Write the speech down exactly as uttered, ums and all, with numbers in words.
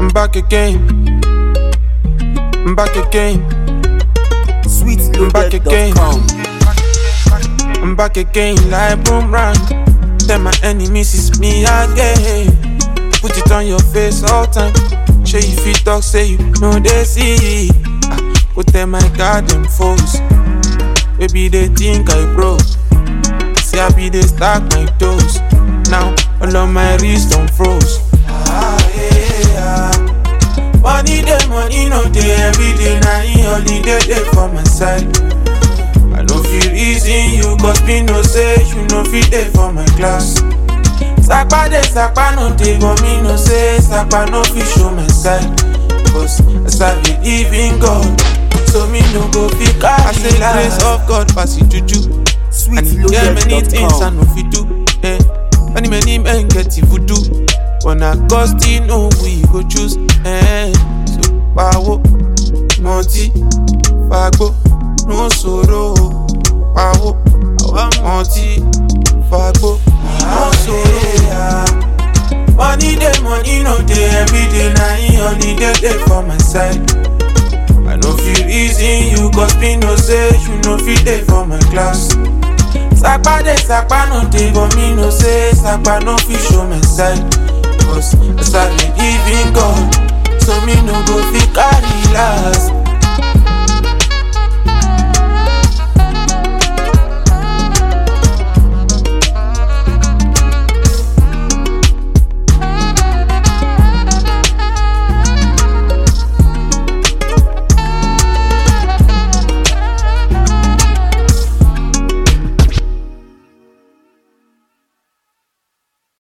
I'm back again. I'm back again. sweet I'm back again. loaded dot com. I'm back again like boomerang. Tell my enemies it's me again. Put it on your face all time. Show you fit talk, say you know they see. Go tell my goddamn foes. Baby they think I broke. See I be they stack my toes. Now all of my wrist don't froze. Ah yeah, yeah. Money day, money no day. Every day na in holiday day for my side. I no feel reason you cause me no say you no fit there for my class. Sakpa de sakpa no dey but me no say sakpa no fit show my side. Cause as I believe in God, so me no go fit carry. I say grace of God pass it juju. sweet And he get many things I no fit do. Eh. Many many men get it voodoo. When I cost you know we go choose. Eh. So power, monty, fagbo. No sorrow, power, monty, fagbo, no sorrow. Money day, money no day, every day na in holiday day for my side. I no feel reason you cause me no say you no fit there for my class. Sakpa de sakpa no day, but me no say sakpa no fit show my side. Cause as I believe in God, so me no go fit carry last.